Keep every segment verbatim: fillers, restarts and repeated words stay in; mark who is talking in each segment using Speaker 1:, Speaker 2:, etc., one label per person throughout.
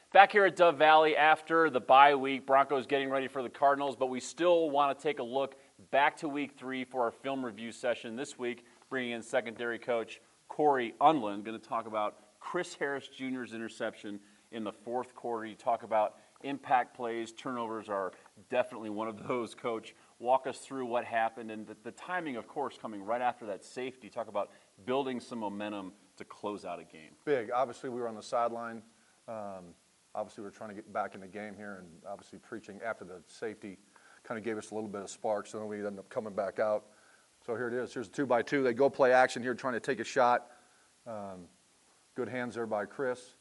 Speaker 1: Back here at Dove Valley after the bye week, Broncos getting ready for the Cardinals, but we still want to take a look back to week three for our film review session this week, bringing in secondary coach Cory Undlin, going to talk about Chris Harris Junior's interception in the fourth quarter. You talk about impact plays. Turnovers are definitely one of those, Coach. Walk us through what happened and the, the timing, of course, coming right after that safety. Talk about building some momentum to close out a game.
Speaker 2: Big. Obviously, we were on the sideline. Um, Obviously, we're trying to get back in the game here, and obviously preaching after the safety kind of gave us a little bit of spark, so then we ended up coming back out. So here it is. Here's a two by two. They go play action here, trying to take a shot. Um, good hands there by Chris.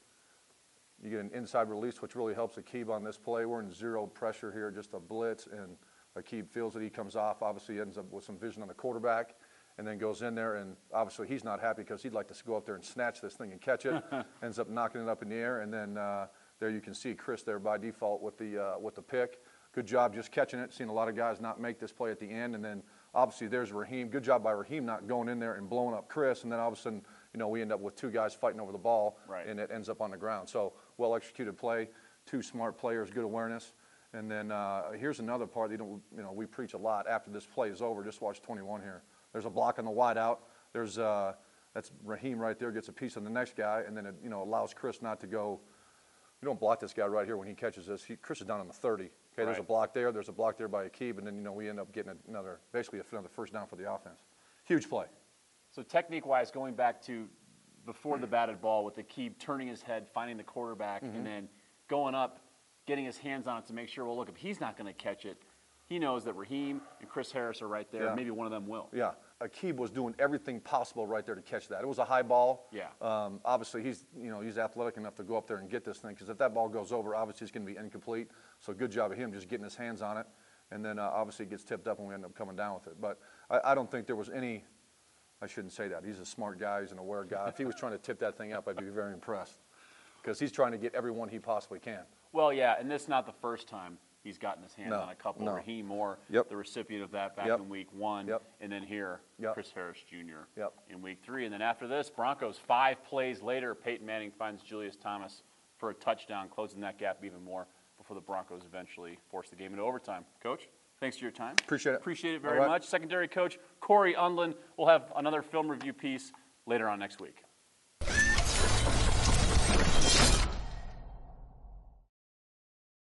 Speaker 2: You get an inside release, which really helps Aqib on this play. We're in zero pressure here, just a blitz, and Aqib feels it. He comes off. Obviously, he ends up with some vision on the quarterback, and then goes in there, and obviously he's not happy because he'd like to go up there and snatch this thing and catch it. Ends up knocking it up in the air, and then uh, there you can see Chris there by default with the uh, with the pick. Good job just catching it. Seen a lot of guys not make this play at the end, and then obviously there's Raheem. Good job by Raheem not going in there and blowing up Chris, and then all of a sudden, you know, we end up with two guys fighting over the ball,
Speaker 1: right,
Speaker 2: and it ends up on the ground. So well executed play, two smart players, good awareness. And then uh, here's another part. You know, you know, we preach a lot. After this play is over, just watch twenty-one here. There's a block on the wide out. There's uh, that's Raheem right there, gets a piece of the next guy, and then it, you know, allows Chris not to go. You don't block this guy right here when he catches this. He, Chris is down on the thirty. Okay,
Speaker 1: right.
Speaker 2: There's a block there. There's a block there by Aqib, and then you know we end up getting another, basically another first down for the offense. Huge play.
Speaker 1: So technique-wise, going back to before the batted ball with Aqib turning his head, finding the quarterback, mm-hmm. and then going up, getting his hands on it to make sure, well, look, if he's not going to catch it, he knows that Raheem and Chris Harris are right there.
Speaker 2: Yeah.
Speaker 1: Maybe one of them will.
Speaker 2: Yeah. Aqib was doing everything possible right there to catch that. It was a high ball.
Speaker 1: Yeah.
Speaker 2: Um, obviously, he's you know he's athletic enough to go up there and get this thing, because if that ball goes over, obviously it's going to be incomplete. So good job of him just getting his hands on it, and then uh, obviously it gets tipped up and we end up coming down with it. But I, I don't think there was any. I shouldn't say that. He's a smart guy. He's an aware guy. If he was trying to tip that thing up, I'd be very impressed, because he's trying to get everyone he possibly can.
Speaker 1: Well, yeah, and this is not the first time he's gotten his hands
Speaker 2: no,
Speaker 1: on a couple.
Speaker 2: no.
Speaker 1: Raheem Moore,
Speaker 2: yep.
Speaker 1: the recipient of that back
Speaker 2: yep.
Speaker 1: in week one,
Speaker 2: yep.
Speaker 1: and then here,
Speaker 2: yep.
Speaker 1: Chris Harris Junior
Speaker 2: Yep.
Speaker 1: in week three. And then after this, Broncos, five plays later, Peyton Manning finds Julius Thomas for a touchdown, closing that gap even more before the Broncos eventually force the game into overtime. Coach, thanks for your time.
Speaker 2: Appreciate it.
Speaker 1: Appreciate it very
Speaker 2: right.
Speaker 1: much. Secondary coach Cory Undlin. We'll have another film review piece later on next week.